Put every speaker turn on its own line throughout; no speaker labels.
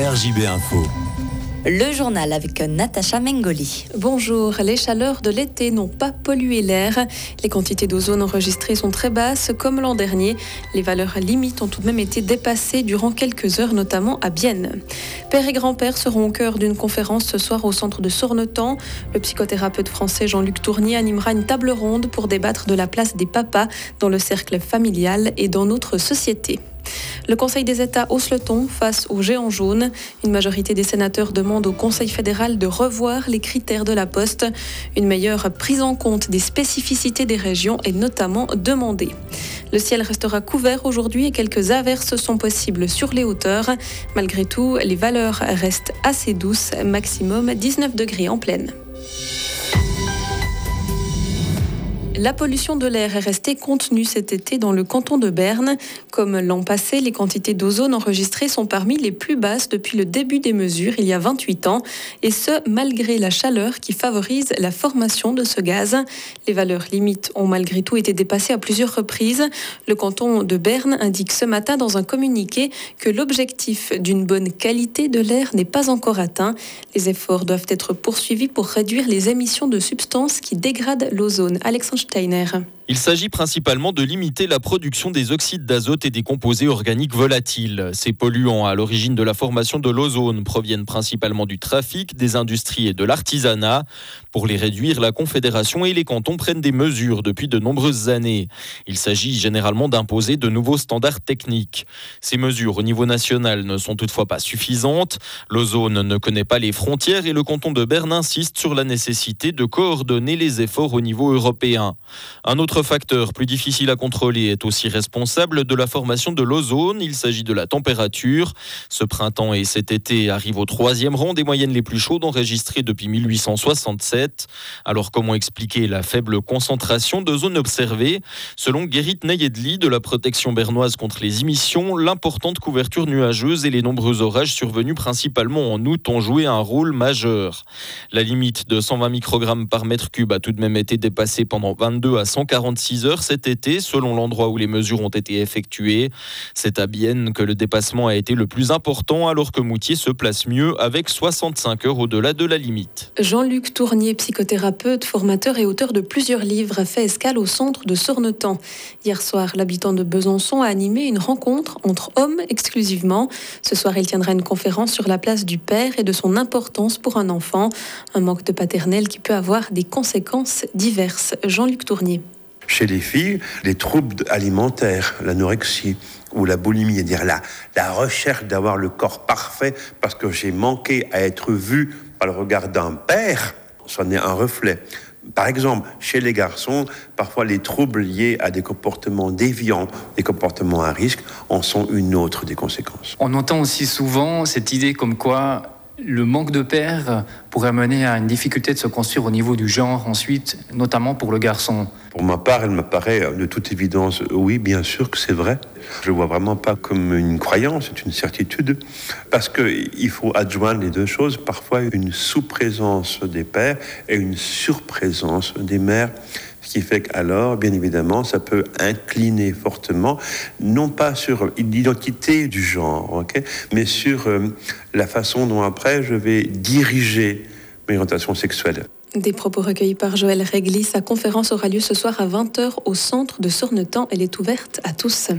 RJB Info.
Le journal avec Natacha Mengoli.
Bonjour, les chaleurs de l'été n'ont pas pollué l'air. Les quantités d'ozone enregistrées sont très basses, comme l'an dernier. Les valeurs limites ont tout de même été dépassées durant quelques heures, notamment à Bienne. Père et grand-père seront au cœur d'une conférence ce soir au centre de Sornetan. Le psychothérapeute français Jean-Luc Tournier animera une table ronde pour débattre de la place des papas dans le cercle familial et dans notre société. Le Conseil des États hausse le ton face aux géants jaunes. Une majorité des sénateurs demande au Conseil fédéral de revoir les critères de la Poste. Une meilleure prise en compte des spécificités des régions est notamment demandée. Le ciel restera couvert aujourd'hui et quelques averses sont possibles sur les hauteurs. Malgré tout, les valeurs restent assez douces, maximum 19 degrés en pleine. La pollution de l'air est restée contenue cet été dans le canton de Berne. Comme l'an passé, les quantités d'ozone enregistrées sont parmi les plus basses depuis le début des mesures, il y a 28 ans. Et ce, malgré la chaleur qui favorise la formation de ce gaz. Les valeurs limites ont malgré tout été dépassées à plusieurs reprises. Le canton de Berne indique ce matin dans un communiqué que l'objectif d'une bonne qualité de l'air n'est pas encore atteint. Les efforts doivent être poursuivis pour réduire les émissions de substances qui dégradent l'ozone. Alexandre Steiner.
Il s'agit principalement de limiter la production des oxydes d'azote et des composés organiques volatiles. Ces polluants à l'origine de la formation de l'ozone proviennent principalement du trafic, des industries et de l'artisanat. Pour les réduire, la Confédération et les cantons prennent des mesures depuis de nombreuses années. Il s'agit généralement d'imposer de nouveaux standards techniques. Ces mesures au niveau national ne sont toutefois pas suffisantes. L'ozone ne connaît pas les frontières et le canton de Berne insiste sur la nécessité de coordonner les efforts au niveau européen. Un autre facteur plus difficile à contrôler est aussi responsable de la formation de l'ozone. Il s'agit de la température. Ce printemps et cet été arrivent au 3e rang des moyennes les plus chaudes enregistrées depuis 1867. Alors comment expliquer la faible concentration d'ozone observée ? Selon Gerrit Neyedli de la protection bernoise contre les émissions, l'importante couverture nuageuse et les nombreux orages survenus principalement en août ont joué un rôle majeur. La limite de 120 microgrammes par mètre cube a tout de même été dépassée pendant 22 à 146 heures cet été, selon l'endroit où les mesures ont été effectuées. C'est à Bienne que le dépassement a été le plus important, alors que Moutier se place mieux avec 65 heures au-delà de la limite.
Jean-Luc Tournier, psychothérapeute, formateur et auteur de plusieurs livres, a fait escale au centre de Sornetan. Hier soir, l'habitant de Besançon a animé une rencontre entre hommes exclusivement. Ce soir, il tiendra une conférence sur la place du père et de son importance pour un enfant. Un manque de paternel qui peut avoir des conséquences diverses. Jean-Luc Tournier.
Chez les filles, les troubles alimentaires, l'anorexie ou la boulimie, c'est-à-dire la recherche d'avoir le corps parfait parce que j'ai manqué à être vu par le regard d'un père, c'en est un reflet. Par exemple, chez les garçons, parfois les troubles liés à des comportements déviants, des comportements à risque, en sont une autre des conséquences.
On entend aussi souvent cette idée comme quoi le manque de père pourrait mener à une difficulté de se construire au niveau du genre ensuite, notamment pour le garçon.
Pour ma part, elle me paraît de toute évidence, oui, bien sûr que c'est vrai. Je ne vois vraiment pas comme une croyance, c'est une certitude. Parce qu'il faut adjoindre les deux choses, parfois une sous-présence des pères et une surprésence des mères. Ce qui fait qu'alors, bien évidemment, ça peut incliner fortement, non pas sur l'identité du genre, okay, mais sur la façon dont après je vais diriger mes orientations sexuelles.
Des propos recueillis par Joël Réglis. Sa conférence aura lieu ce soir à 20h au centre de Sornetan. Elle est ouverte à tous.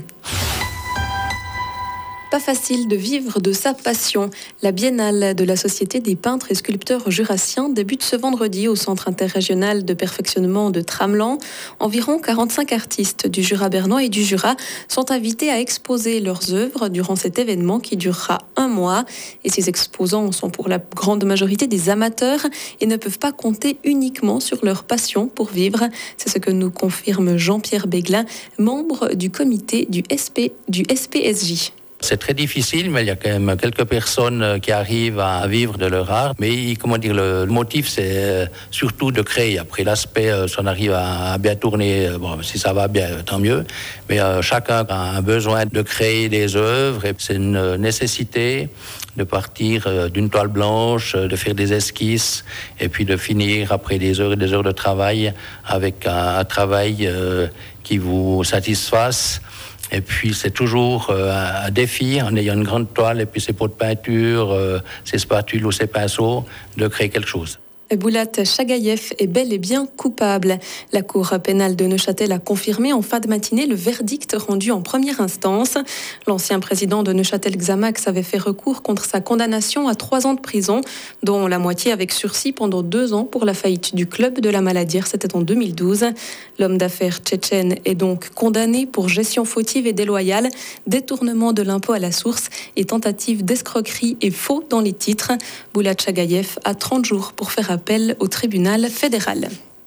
Pas facile de vivre de sa passion. La biennale de la Société des peintres et sculpteurs jurassiens débute ce vendredi au Centre interrégional de perfectionnement de Tramelan. Environ 45 artistes du Jura bernois et du Jura sont invités à exposer leurs œuvres durant cet événement qui durera 1 mois. Et ces exposants sont pour la grande majorité des amateurs et ne peuvent pas compter uniquement sur leur passion pour vivre. C'est ce que nous confirme Jean-Pierre Béglin, membre du comité du SPSJ.
C'est très difficile, mais il y a quand même quelques personnes qui arrivent à vivre de leur art. Mais comment dire, le motif, c'est surtout de créer. Après l'aspect, si on arrive à bien tourner, bon, si ça va bien, tant mieux. Mais chacun a un besoin de créer des œuvres. Et c'est une nécessité de partir d'une toile blanche, de faire des esquisses, et puis de finir après des heures et des heures de travail avec un travail qui vous satisfasse Et puis c'est toujours un défi, en ayant une grande toile et puis ses pots de peinture, ses spatules ou ses pinceaux, de créer quelque chose.
Boulat Chagaïev est bel et bien coupable. La Cour pénale de Neuchâtel a confirmé en fin de matinée le verdict rendu en première instance. L'ancien président de Neuchâtel Xamax avait fait recours contre sa condamnation à 3 ans de prison, dont la moitié avec sursis pendant 2 ans pour la faillite du club de la Maladière, c'était en 2012. L'homme d'affaires tchétchène est donc condamné pour gestion fautive et déloyale, détournement de l'impôt à la source et tentative d'escroquerie et faux dans les titres. Boulat Chagaïev a 30 jours pour faire appel au tribunal fédéral.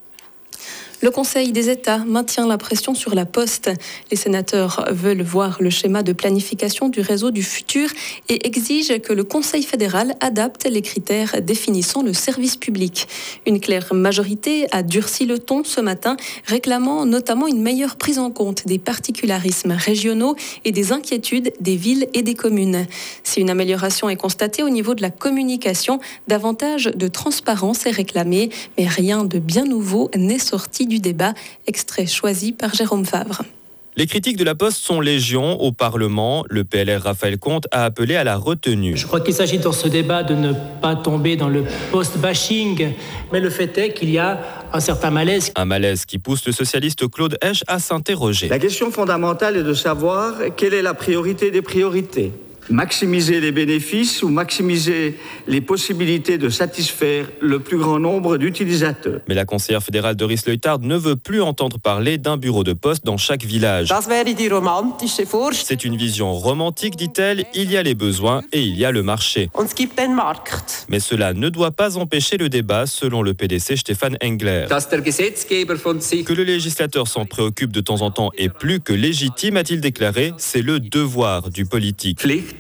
Le Conseil des États maintient la pression sur la Poste. Les sénateurs veulent voir le schéma de planification du réseau du futur et exigent que le Conseil fédéral adapte les critères définissant le service public. Une claire majorité a durci le ton ce matin, réclamant notamment une meilleure prise en compte des particularismes régionaux et des inquiétudes des villes et des communes. Si une amélioration est constatée au niveau de la communication, davantage de transparence est réclamée, mais rien de bien nouveau n'est sorti du débat, extrait choisi par Jérôme Favre.
Les critiques de la Poste sont légion. Au Parlement, le PLR Raphaël Comte a appelé à la retenue.
Je crois qu'il s'agit dans ce débat de ne pas tomber dans le post-bashing, mais le fait est qu'il y a un certain malaise.
Un malaise qui pousse le socialiste Claude Hesch à s'interroger.
La question fondamentale est de savoir quelle est la priorité des priorités. Maximiser les bénéfices ou maximiser les possibilités de satisfaire le plus grand nombre d'utilisateurs.
Mais la conseillère fédérale Doris Leuthard ne veut plus entendre parler d'un bureau de poste dans chaque village. C'est une vision romantique, dit-elle. Il y a les besoins et il y a le marché. Mais cela ne doit pas empêcher le débat, selon le PDC Stéphane Engler. Que le législateur s'en préoccupe de temps en temps est plus que légitime, a-t-il déclaré. C'est le devoir du politique.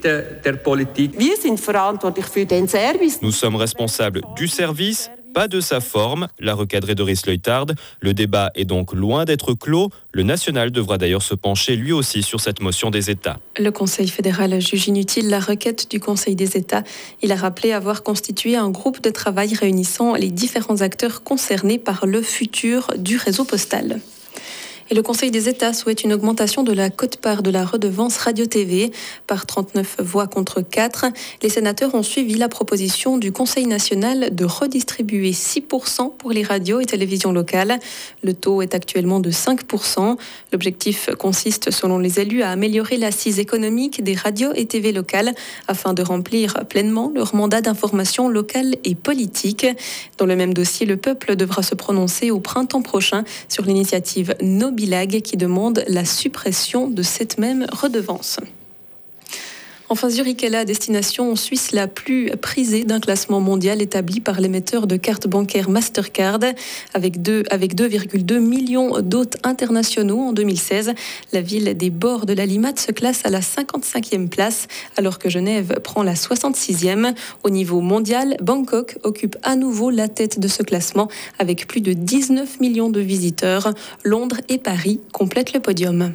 Nous sommes responsables du service, pas de sa forme, l'a recadré Doris Leuthard. Le débat est donc loin d'être clos. Le national devra d'ailleurs se pencher lui aussi sur cette motion des États.
Le Conseil fédéral juge inutile la requête du Conseil des États. Il a rappelé avoir constitué un groupe de travail réunissant les différents acteurs concernés par le futur du réseau postal. Et le Conseil des États souhaite une augmentation de la quote-part de la redevance radio-TV par 39 voix contre 4. Les sénateurs ont suivi la proposition du Conseil national de redistribuer 6% pour les radios et télévisions locales. Le taux est actuellement de 5%. L'objectif consiste, selon les élus, à améliorer l'assise économique des radios et TV locales afin de remplir pleinement leur mandat d'information locale et politique. Dans le même dossier, le peuple devra se prononcer au printemps prochain sur l'initiative Nobilag qui demande la suppression de cette même redevance. Enfin, Zurich est la destination suisse la plus prisée d'un classement mondial établi par l'émetteur de cartes bancaires Mastercard. Avec 2,2 millions d'hôtes internationaux en 2016, la ville des bords de la Limate se classe à la 55e place, alors que Genève prend la 66e. Au niveau mondial, Bangkok occupe à nouveau la tête de ce classement avec plus de 19 millions de visiteurs. Londres et Paris complètent le podium.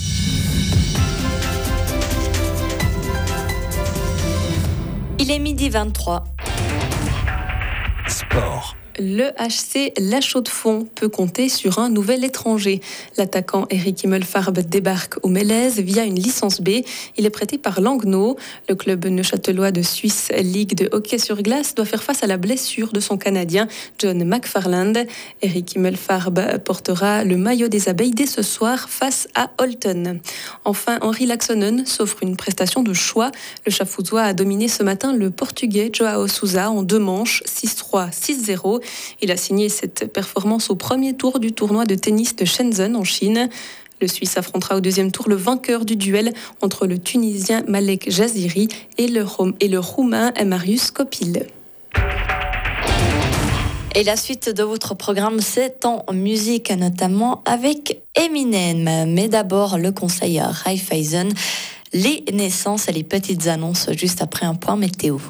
Il est 12h23.
Sport.
Le HC La Chaux-de-Fonds peut compter sur un nouvel étranger. L'attaquant Eric Himmelfarb débarque au Mélèze via une licence B. Il est prêté par Langnau. Le club neuchâtelois de Swiss League de hockey sur glace doit faire face à la blessure de son Canadien John McFarland. Eric Himmelfarb portera le maillot des abeilles dès ce soir face à Holton. Enfin, Henri Laaksonen s'offre une prestation de choix. Le Chafouzois a dominé ce matin le Portugais Joao Sousa en 2 manches, 6-3, 6-0. Il a signé cette performance au premier tour du tournoi de tennis de Shenzhen en Chine. Le Suisse affrontera au 2e tour le vainqueur du duel entre le Tunisien Malek Jaziri et le Roumain Marius Copil.
Et la suite de votre programme, c'est en musique, notamment avec Eminem. Mais d'abord, le conseil Raiffeisen, les naissances et les petites annonces juste après un point météo.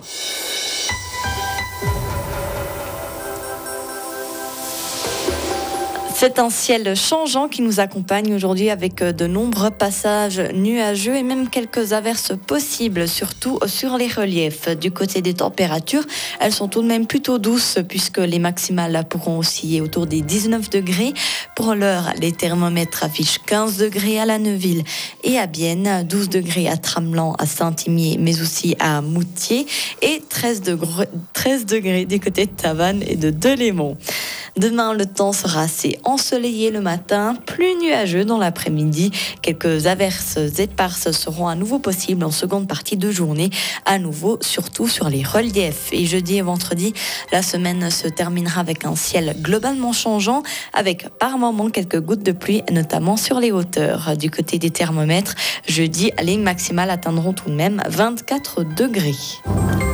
C'est un ciel changeant qui nous accompagne aujourd'hui avec de nombreux passages nuageux et même quelques averses possibles, surtout sur les reliefs. Du côté des températures, elles sont tout de même plutôt douces puisque les maximales pourront osciller autour des 19 degrés. Pour l'heure, les thermomètres affichent 15 degrés à La Neuville et à Bienne, 12 degrés à Tramelan, à Saint-Imier, mais aussi à Moutier et 13 degrés du côté de Tavannes et de Delémont. Demain, le temps sera assez ensoleillé le matin, plus nuageux dans l'après-midi. Quelques averses éparses seront à nouveau possibles en seconde partie de journée, à nouveau surtout sur les reliefs. Et jeudi et vendredi, la semaine se terminera avec un ciel globalement changeant, avec par moments quelques gouttes de pluie, notamment sur les hauteurs. Du côté des thermomètres, jeudi, les maximales atteindront tout de même 24 degrés.